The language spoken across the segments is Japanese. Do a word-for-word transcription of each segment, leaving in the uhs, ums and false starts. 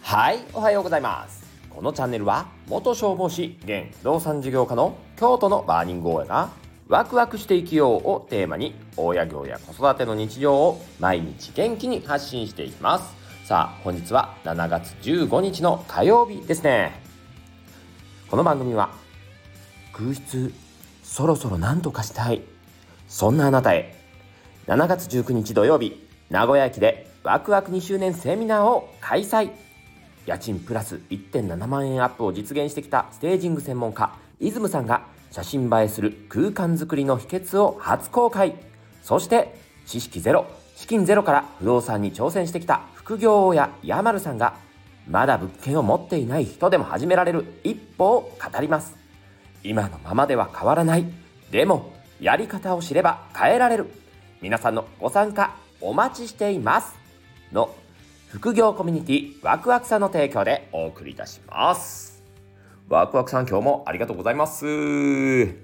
はい、おはようございます。このチャンネルは元消防士現不動産事業家の京都のバーニング親がワクワクして生きようをテーマに親業や子育ての日常を毎日元気に発信していきます。さあ、本日はしちがつじゅうごにちの火曜日ですね。この番組は空室そろそろ何とかしたい、そんなあなたへ。しちがつじゅうくにち土曜日、名古屋駅でワクワクにしゅうねんセミナーを開催。家賃プラス いってんななまん円アップを実現してきたステージング専門家イズムさんが写真映えする空間作りの秘訣を初公開。そして知識ゼロ資金ゼロから不動産に挑戦してきた副業親ヤマルさんがまだ物件を持っていない人でも始められる一歩を語ります。今のままでは変わらない、でもやり方を知れば変えられる、皆さんのご参加お待ちしていますの副業コミュニティワクワクさんの提供でお送りいたします。ワクワクさん、今日もありがとうございます。ス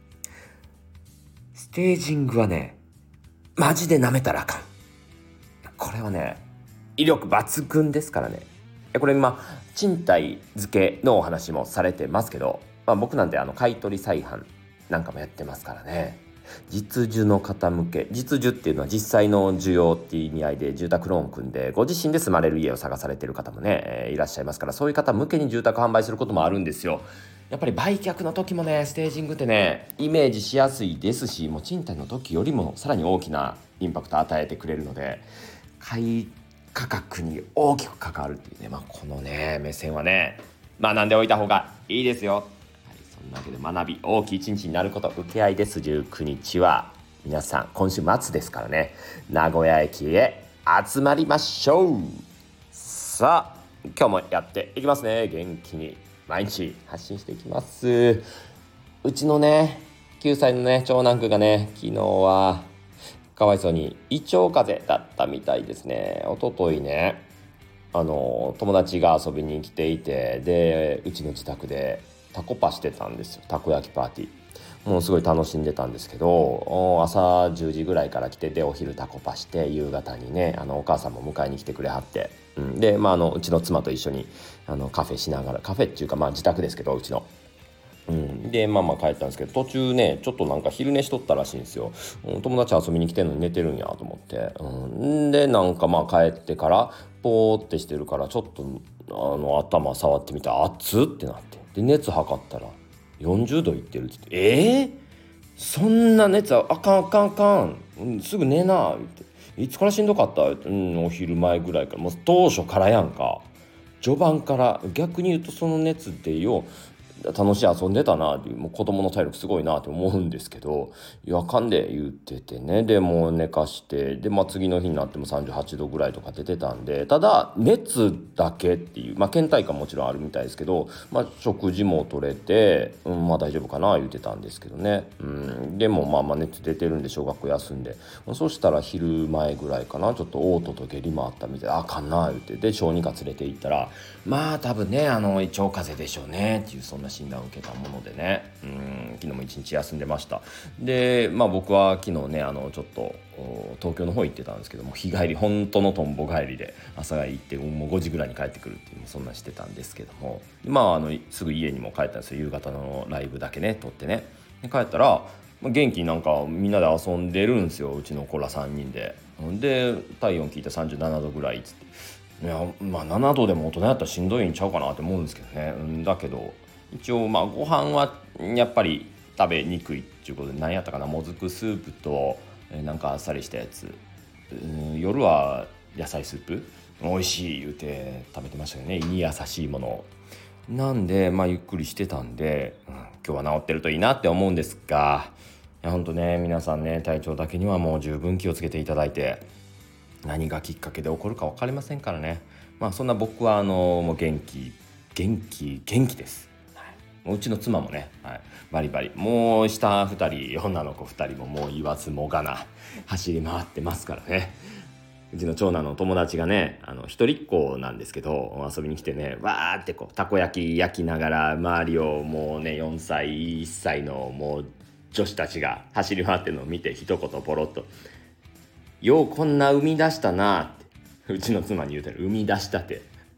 テージングはね、マジで舐めたらあかん。これはね、威力抜群ですからね。これ今賃貸付けのお話もされてますけど、まあ、僕なんてあの買い取り再販なんかもやってますからね。実需の方向け、実需っていうのは実際の需要っていう意味合いで住宅ローン組んでご自身で住まれる家を探されている方もね、えー、いらっしゃいますから、そういう方向けに住宅販売することもあるんですよ。やっぱり売却の時もね、ステージングってね、イメージしやすいですし、もう賃貸の時よりもさらに大きなインパクトを与えてくれるので、買い価格に大きく関わるっていうね、まあ、このね目線はね学んでおいた方がいいですよ。はい、そんなわけで学び大きい一日になること受け合いです。じゅうくにちは皆さん今週末ですからね、名古屋駅へ集まりましょう。さあ、今日もやっていきますね。元気に毎日発信していきます。うちのねきゅうさいのね長男くんがね、昨日はかわいそうに胃腸風邪だったみたいですね。一昨日ね、あの友達が遊びに来ていて、でうちの自宅でタコパしてたんですよ。たこ焼きパーティー、もうすごい楽しんでたんですけど、朝じゅうじぐらいから来て、でお昼タコパして夕方にね、あのお母さんも迎えに来てくれはって、うん、で、まあ、あのうちの妻と一緒にあのカフェしながら、カフェっていうかまあ自宅ですけど、うちのうん、でまあまあ帰ったんですけど、途中ねちょっとなんか昼寝しとったらしいんですよ。うん、友達遊びに来てんのに寝てるんやと思って、うん、でなんかまあ帰ってからポーってしてるから、ちょっとあの頭触ってみたら熱ってなって、で熱測ったらよんじゅうどいってるって言って、えー、そんな熱はあかんあかんあかん、うん、すぐ寝なって、いつからしんどかった、うん、お昼前ぐらいから、もう当初からやんか、序盤から。逆に言うとその熱でよ楽しい遊んでたなっていう、もう子供の体力すごいなって思うんですけど、いやあかんで言っててね、でもう寝かして、でまあ次の日になってもさんじゅうはちどぐらいとか出てたんで、ただ熱だけっていう、まあ倦怠感もちろんあるみたいですけど、まあ食事も取れて、うん、まあ大丈夫かな言ってたんですけどね、うん、でもまあまあ熱出てるんで小学校休んで、そしたら昼前ぐらいかな、ちょっと嘔吐と下痢もあったみたいで、あかんな言って、で小児科連れて行ったら、まあ多分ねあの胃腸風邪でしょうねっていう、そんな診断を受けたものでね、うん、昨日も一日休んでました。でまあ僕は昨日ねあのちょっと東京の方行ってたんですけども、日帰り、本当のとんぼ帰りで朝帰り行って、もうごじぐらいに帰ってくるっていう、そんなしてたんですけども、まああのすぐ家にも帰ったんですよ。夕方のライブだけね撮ってね、で帰ったら元気になんかみんなで遊んでるんですよ、うちの子らさんにんで。で体温聞いてさんじゅうななどぐらいっつって、いやまあななどでも大人やったらしんどいんちゃうかなって思うんですけどね、うん、だけど一応まあご飯はやっぱり食べにくいっていうことで、何やったかな、もずくスープと、えー、なんかあっさりしたやつ、うん、夜は野菜スープ美味しい言うて食べてましたよね。胃に優しいものなんで、まあゆっくりしてたんで、うん、今日は治ってるといいなって思うんですが、いやほんとね皆さんね、体調だけにはもう十分気をつけていただいて、何がきっかけで起こるか分かりませんからね。まあそんな僕はあのもう元気元気元気です、はい、うちの妻もね、はい、バリバリ、もう下ふたり女の子ふたりももう言わずもがな走り回ってますからね。うちの長男の友達がね、あの一人っ子なんですけど、遊びに来てね、わーってこうたこ焼き焼きながら周りをもうねよんさいいっさいのもう女子たちが走り回ってるのを見て一言ポロッと、ようこんな生み出したなってうちの妻に言うてる。生み出したって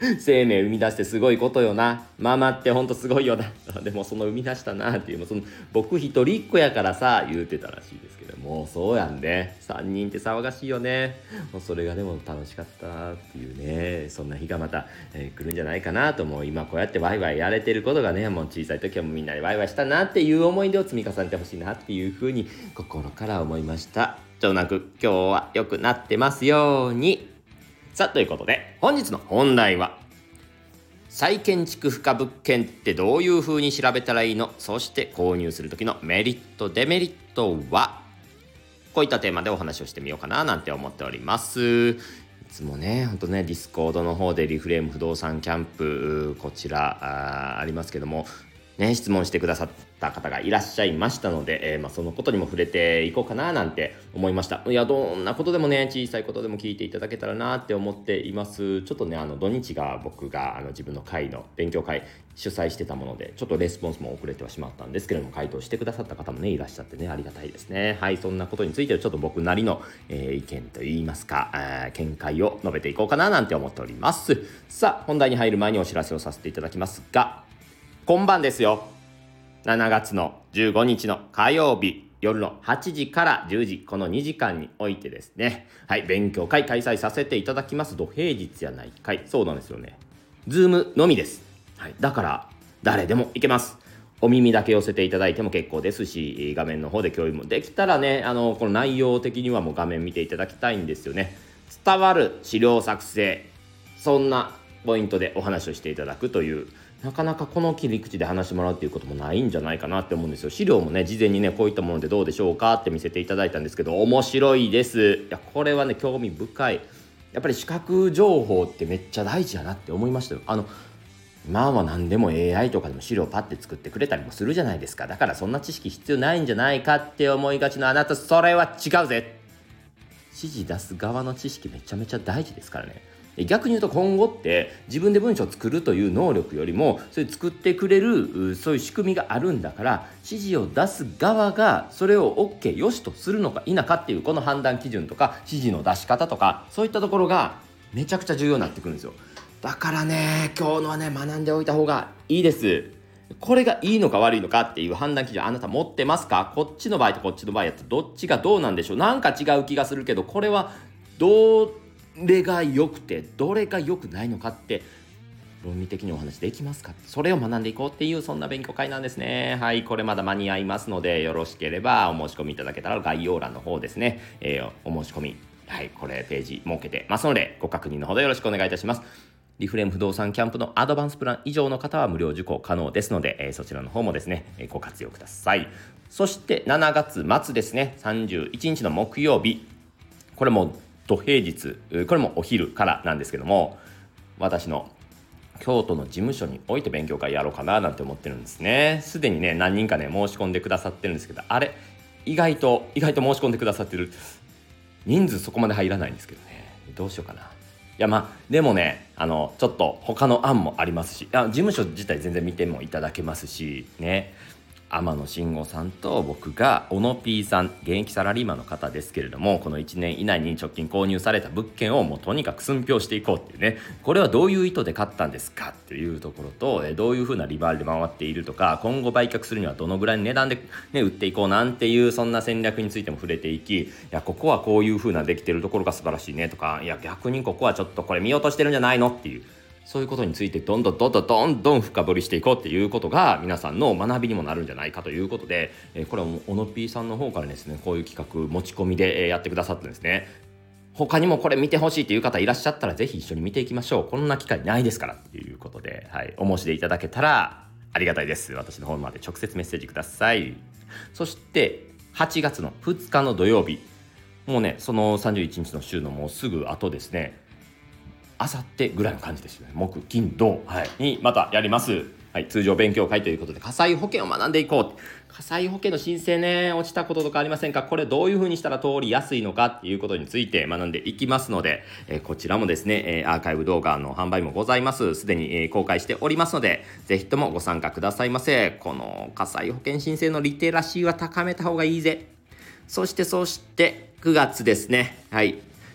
生命生み出してすごいことよな。ママってほんとすごいよな。でもその生み出したなっていうのその僕一人っ子やからさ言うてたらしいですけども、そうやんね。さんにんって騒がしいよね。もうそれがでも楽しかったっていうね、そんな日がまた、えー来るんじゃないかなと。もう今こうやってワイワイやれてることがね、もう小さい時はもうみんなでワイワイしたなっていう思い出を積み重ねてほしいなっていうふうに心から思いました。長男く今日は良くなってますように。さあということで本日の本題は、再建築不可物件ってどういう風に調べたらいいの、そして購入する時のメリットデメリットは、こういったテーマでお話をしてみようかななんて思っております。いつもねほんとねディスコードの方でリフレーム不動産キャンプこちら あ, ありますけどもね、質問してくださった方がいらっしゃいましたので、えーまあ、そのことにも触れていこうかななんて思いました。いやどんなことでもね小さいことでも聞いていただけたらなって思っています。ちょっとねあの土日が僕があの自分の会の勉強会主催してたものでちょっとレスポンスも遅れてはしまったんですけれども、回答してくださった方もねいらっしゃってねありがたいですね。はい、そんなことについてはちょっと僕なりの、えー、意見といいますか、えー、見解を述べていこうかななんて思っております。さあ本題に入る前にお知らせをさせていただきますが、今晩ですよ。しちがつのじゅうごにちの火曜日夜のはちじからじゅうじ、このにじかんにおいてですね、はい勉強会開催させていただきます。土平日やないかい。そうなんですよね。ズームのみです。はい、だから誰でもいけます。お耳だけ寄せていただいても結構ですし、画面の方で共有もできたらね、あのこの内容的にはもう画面見ていただきたいんですよね。伝わる資料作成、そんなポイントでお話をしていただくという、なかなかこの切り口で話してもらうっていうこともないんじゃないかなって思うんですよ。資料もね事前にねこういったものでどうでしょうかって見せていただいたんですけど、面白いです。いやこれはね興味深い。やっぱり視覚情報ってめっちゃ大事やなって思いましたよ。あの今は何でも エーアイ とかでも資料パッて作ってくれたりもするじゃないですか。だからそんな知識必要ないんじゃないかって思いがちなあなた、それは違うぜ。指示出す側の知識めちゃめちゃ大事ですからね。逆に言うと今後って自分で文章を作るという能力よりもそれ作ってくれるそういう仕組みがあるんだから、指示を出す側がそれを OK よしとするのか否かっていうこの判断基準とか指示の出し方とかそういったところがめちゃくちゃ重要になってくるんですよ。だからね今日のはね学んでおいた方がいいです。これがいいのか悪いのかっていう判断基準あなた持ってますか？こっちの場合とこっちの場合やったらどっちがどうなんでしょう。なんか違う気がするけどこれはどれが良くてどれが良くないのかって論理的にお話できますか？それを学んでいこうっていうそんな勉強会なんですね。はい、これまだ間に合いますのでよろしければお申し込みいただけたら概要欄の方ですね、えー、お申し込みはいこれページ設けてますのでご確認のほどよろしくお願いいたします。リフレーム不動産キャンプのアドバンスプラン以上の方は無料受講可能ですので、えー、そちらの方もですね、えー、ご活用ください。そしてしちがつ末ですね、さんじゅういちにちの木曜日、これも土平日、これもお昼からなんですけども、私の京都の事務所において勉強会やろうかななんて思ってるんですね。すでにね何人かね申し込んでくださってるんですけど、あれ意外と意外と申し込んでくださってる。人数そこまで入らないんですけどね、どうしようかな。いやまあでもねあのちょっと他の案もありますし、あ事務所自体全然見てもいただけますしね。天野慎吾さんと僕が小野 P さん、現役サラリーマンの方ですけれども、このいちねん以内に直近購入された物件をもうとにかく寸評していこうっていうね、これはどういう意図で買ったんですかっていうところと、どういう風な利回りで回っているとか、今後売却するにはどのぐらいの値段で、ね、売っていこうなんていうそんな戦略についても触れていき、いやここはこういう風なできてるところが素晴らしいねとか、いや逆にここはちょっとこれ見落としてるんじゃないのっていう、そういうことについてどんどんどんどんどんどん深掘りしていこうっていうことが皆さんの学びにもなるんじゃないかということで、えー、これは小野 P さんの方からですねこういう企画持ち込みでやってくださってるんですね。他にもこれ見てほしいという方いらっしゃったらぜひ一緒に見ていきましょう。こんな機会ないですからっていうことで、はい、お申し出いただけたらありがたいです。私の方まで直接メッセージください。そしてはちがつのふつかの土曜日、もうねそのさんじゅういちにちの週のもうすぐ後ですね、あさってぐらいの感じですよね。木金土、はい、にまたやります、はい、通常勉強会ということで火災保険を学んでいこう。火災保険の申請ね落ちたこととかありませんか？これどういう風にしたら通りやすいのかっていうことについて学んでいきますので、えー、こちらもですね、えー、アーカイブ動画の販売もございます。すでに、えー、公開しておりますのでぜひともご参加くださいませ。この火災保険申請のリテラシーは高めた方がいいぜ。そしてそしてくがつですね、はい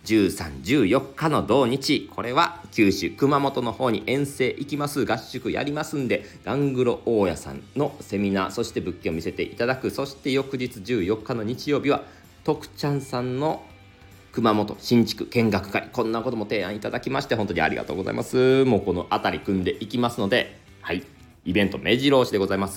じゅうさん、じゅうよっかの同日、これは九州熊本の方に遠征行きます。合宿やりますんで、ガングロ大家さんのセミナー、そして物件を見せていただく。そして翌日じゅうよっかの日曜日は徳ちゃんさんの熊本新築見学会、こんなことも提案いただきまして本当にありがとうございます。もうこの辺り組んでいきますので、はい、イベント目白押しでございます。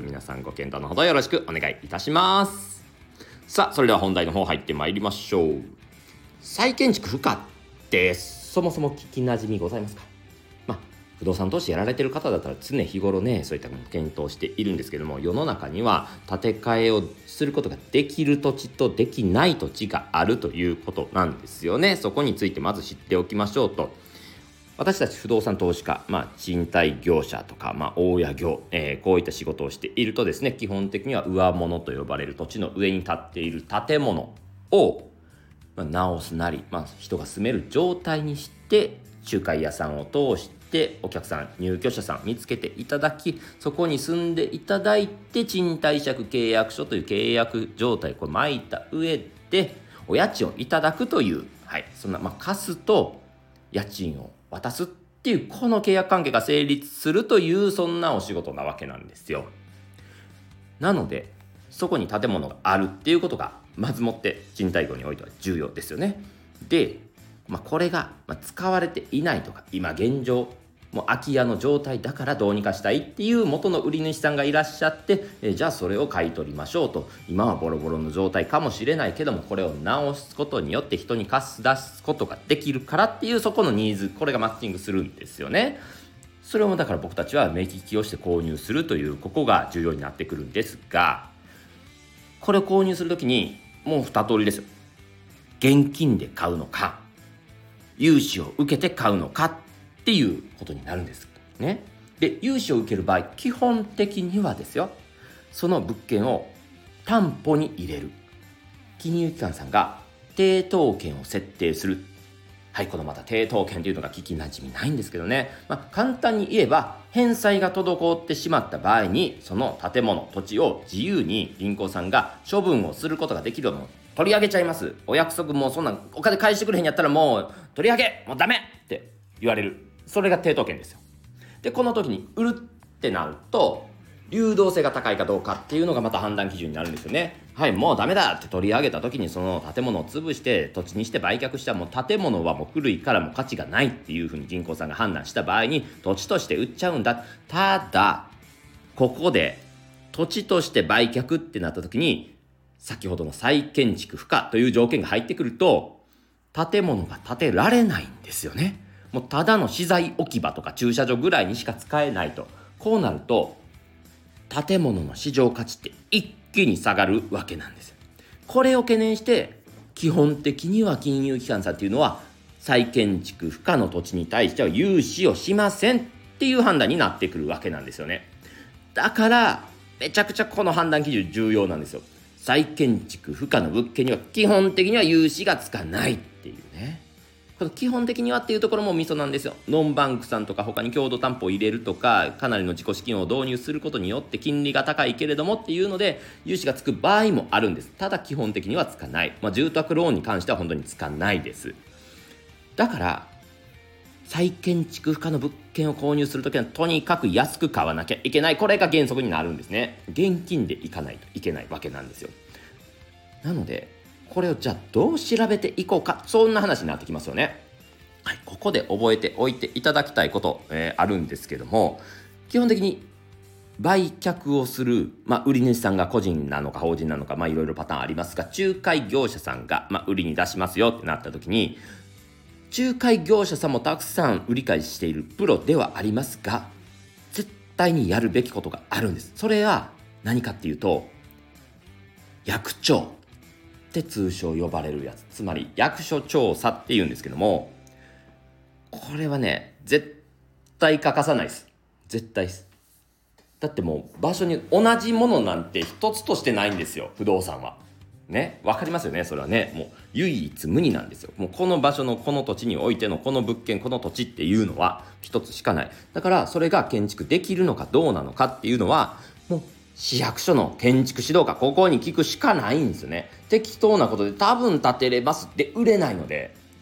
皆さんご検討のほどよろしくお願いいたします。さあ、それでは本題の方入ってまいりましょう。再建築不可ってそもそも聞きなじみございますか？まあ、不動産投資やられてる方だったら常日頃ね、そういったものを検討しているんですけども、世の中には建て替えをすることができる土地とできない土地があるということなんですよね。そこについてまず知っておきましょうと。私たち不動産投資家、まあ、賃貸業者とか、まあ、大家業、えー、こういった仕事をしているとですね、基本的には上物と呼ばれる土地の上に立っている建物をまあ、直すなり、まあ、人が住める状態にして仲介屋さんを通してお客さん入居者さん見つけていただき、そこに住んでいただいて賃貸借契約書という契約状態をこれ巻いた上でお家賃をいただくという、はい、そんな、まあ、貸すと家賃を渡すっていうこの契約関係が成立するというそんなお仕事なわけなんですよ。なのでそこに建物があるっていうことがまずもって賃貸業においては重要ですよね。で、まあ、これが使われていないとか、今現状もう空き家の状態だからどうにかしたいっていう元の売り主さんがいらっしゃって、えじゃあそれを買い取りましょうと。今はボロボロの状態かもしれないけども、これを直すことによって人に貸し出すことができるからっていうそこのニーズ、これがマッチングするんですよね。それをだから僕たちは目利きをして購入するという、ここが重要になってくるんですが、これを購入するときにもう二通りですよ。現金で買うのか、融資を受けて買うのかっていうことになるんですね。で、融資を受ける場合、基本的にはですよ、その物件を担保に入れる。金融機関さんが抵当権を設定する。はい、このまた抵当権というのが聞きなじみないんですけどね、まあ、簡単に言えば返済が滞ってしまった場合にその建物土地を自由に銀行さんが処分をすることができるのを取り上げちゃいます。お約束もそんなお金返してくれへんやったらもう取り上げもうダメって言われる。それが抵当権ですよ。で、この時に売るってなると流動性が高いかどうかっていうのがまた判断基準になるんですよね。はい、もうダメだって取り上げた時にその建物を潰して土地にして売却したらもう建物はもう古いからもう価値がないっていうふうに銀行さんが判断した場合に土地として売っちゃうんだ。ただここで土地として売却ってなった時に先ほどの再建築不可という条件が入ってくると建物が建てられないんですよね。もうただの資材置き場とか駐車場ぐらいにしか使えないと。こうなると建物の市場価値って一気に下がるわけなんですよ。これを懸念して基本的には金融機関さんっていうのは再建築不可の土地に対しては融資をしませんっていう判断になってくるわけなんですよね。だからめちゃくちゃこの判断基準重要なんですよ。再建築不可の物件には基本的には融資がつかないっていうね。この基本的にはっていうところもミソなんですよ。ノンバンクさんとか他に共同担保を入れるとかかなりの自己資金を導入することによって金利が高いけれどもっていうので融資がつく場合もあるんです。ただ基本的にはつかない、まあ、住宅ローンに関しては本当につかないです。だから再建築不可の物件を購入するときはとにかく安く買わなきゃいけない。これが原則になるんですね。現金でいかないといけないわけなんですよ。なのでこれをじゃあどう調べていこうか、そんな話になってきますよね。はい、ここで覚えておいていただきたいこと、えー、あるんですけども、基本的に売却をする、まあ、売り主さんが個人なのか法人なのか、まあ、いろいろパターンありますが、仲介業者さんが、まあ、売りに出しますよってなった時に、仲介業者さんもたくさん売り買いしているプロではありますが、絶対にやるべきことがあるんです。それは何かっていうと、役長って通称呼ばれるやつ、つまり役所調査っていうんですけども、これはね絶対欠かさないです。絶対です。だってもう場所に同じものなんて一つとしてないんですよ、不動産はね。わかりますよね。それはね、もう唯一無二なんですよ。もうこの場所のこの土地においてのこの物件この土地っていうのは一つしかない。だからそれが建築できるのかどうなのかっていうのはもう市役所の建築指導課、ここに聞くしかないんですよね。適当なことで多分建てれますって売れないので、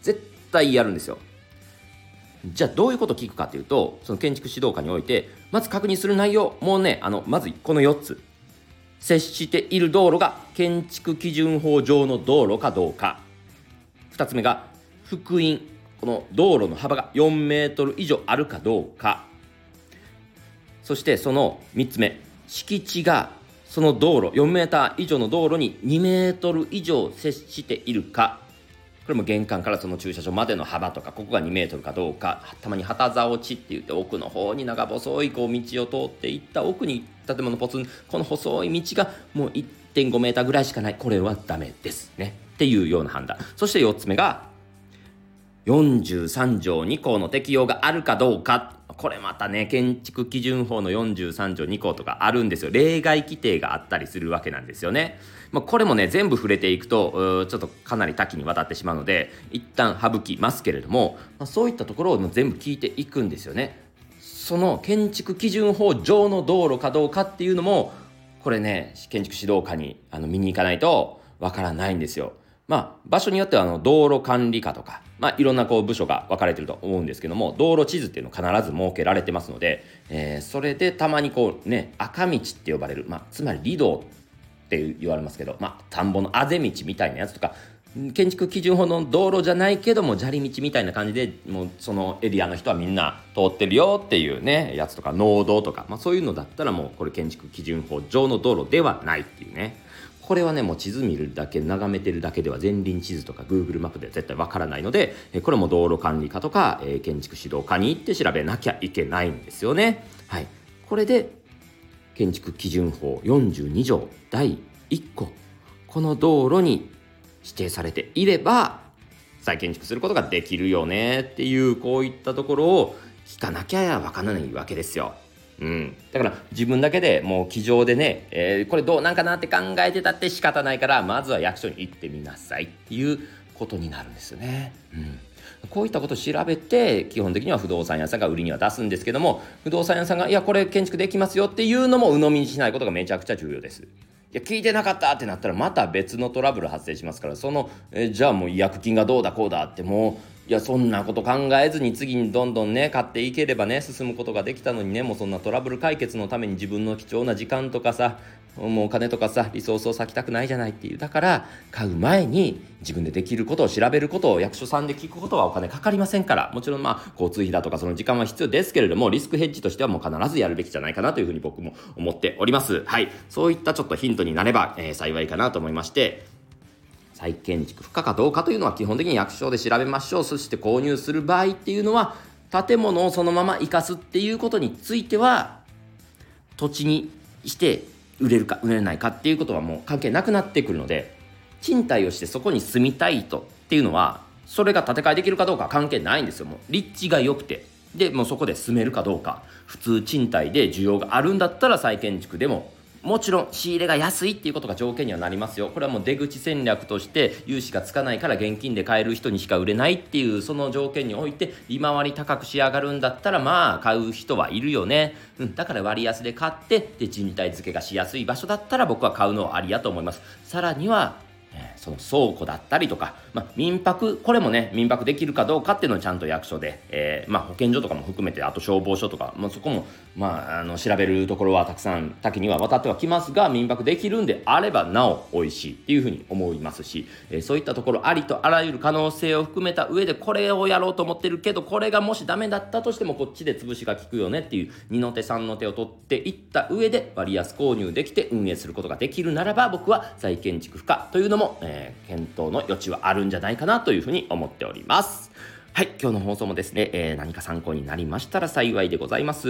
絶対やるんですよ。じゃあどういうことを聞くかというと、その建築指導課においてまず確認する内容、もうねあのまずこのよっつ、接している道路が建築基準法上の道路かどうか、ふたつめが幅員、この道路の幅がよんメートル以上あるかどうか、そしてそのみっつめ、敷地がその道路よんメーター以上の道路ににメートル以上接しているか、これも玄関からその駐車場までの幅とか、ここがにメートルかどうか、たまに旗竿地って言って奥の方に長細いこう道を通っていった奥に建物ポツン、この細い道がもう いってんごメーターぐらいしかない、これはダメですねっていうような判断。そしてよっつめがよんじゅうさんじょうにこうの適用があるかどうか。これまたね建築基準法のよんじゅうさんじょうにこうとかあるんですよ。例外規定があったりするわけなんですよね。まあ、これもね全部触れていくとちょっとかなり多岐にわたってしまうので一旦省きますけれども、まあ、そういったところを全部聞いていくんですよね。その建築基準法上の道路かどうかっていうのもこれね建築指導課にあの見に行かないとわからないんですよ。まあ、場所によってはあの道路管理課とか、まあ、いろんなこう部署が分かれてると思うんですけども、道路地図っていうの必ず設けられてますので、えー、それでたまにこうね赤道って呼ばれる、まあ、つまり離道って言われますけど、まあ、田んぼのあぜ道みたいなやつとか、建築基準法の道路じゃないけども砂利道みたいな感じでもうそのエリアの人はみんな通ってるよっていうねやつとか、農道とか、まあ、そういうのだったらもうこれ建築基準法上の道路ではないっていうね。これはねもう地図見るだけ眺めてるだけでは前輪地図とか Google マップでは絶対わからないので、これも道路管理課とか、えー、建築指導課に行って調べなきゃいけないんですよね。はい、これで建築基準法よんじゅうにじょうだいいっこ、この道路に指定されていれば再建築することができるよねっていう、こういったところを聞かなきゃわからないわけですよ。うん、だから自分だけでもう机上でね、えー、これどうなんかなって考えてたって仕方ないから、まずは役所に行ってみなさいっていうことになるんですよね。うん、こういったことを調べて基本的には不動産屋さんが売りには出すんですけども、不動産屋さんがいやこれ建築できますよっていうのも鵜呑みにしないことがめちゃくちゃ重要です。いや聞いてなかったってなったらまた別のトラブル発生しますから、そのえじゃあもう違約金がどうだこうだってもういやそんなこと考えずに次にどんどんね買っていければね進むことができたのにね、もうそんなトラブル解決のために自分の貴重な時間とかさ、もうお金とかさリソースを割きたくないじゃないっていう。だから買う前に自分でできることを調べることを役所さんで聞くことはお金かかりませんから、もちろんまあ交通費だとかその時間は必要ですけれども、リスクヘッジとしてはもう必ずやるべきじゃないかなというふうに僕も思っております。はい、そういったちょっとヒントになれば、えー、幸いかなと思いまして、再建築不可かどうかというのは基本的に役所で調べましょう。そして購入する場合っていうのは建物をそのまま生かすっていうことについては土地にして売れるか売れないかっていうことはもう関係なくなってくるので、賃貸をしてそこに住みたい人っていうのはそれが建て替えできるかどうかは関係ないんですよ。もう立地が良くてでもうそこで住めるかどうか、普通賃貸で需要があるんだったら再建築でももちろん仕入れが安いっていうことが条件にはなりますよ。これはもう出口戦略として融資がつかないから現金で買える人にしか売れないっていうその条件において利回り高く仕上がるんだったらまあ買う人はいるよね、うん、だから割安で買ってで賃貸付けがしやすい場所だったら僕は買うのはありやと思います。さらにはその倉庫だったりとか、まあ、民泊、これもね民泊できるかどうかっていうのをちゃんと役所で、えーまあ、保健所とかも含めて、あと消防署とか、まあ、そこも、まあ、あの調べるところはたくさん多岐には渡ってはきますが、民泊できるんであればなお美味しいっていうふうに思いますし、えー、そういったところありとあらゆる可能性を含めた上でこれをやろうと思ってるけど、これがもしダメだったとしてもこっちで潰しが効くよねっていうにの手さんの手を取っていった上で割安購入できて運営することができるならば、僕は再建築不可というのも、えーえー、検討の余地はあるんじゃないかなというふうに思っております。はい、今日の放送もですね、えー、何か参考になりましたら幸いでございます。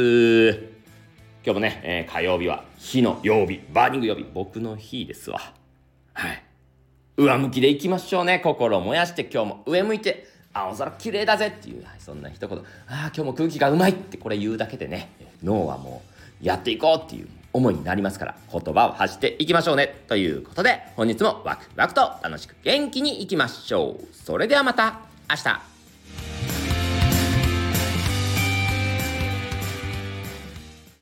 今日もね、えー、火曜日は火の曜日、バーニング曜日、僕の日ですわ。はい、上向きでいきましょうね。心を燃やして今日も上向いて青空綺麗だぜっていう、はい、そんな一言、ああ今日も空気がうまいってこれ言うだけでね、脳はもうやっていこうっていう思いになりますから、言葉を発していきましょうねということで、本日もワクワクと楽しく元気にいきましょう。それではまた明日。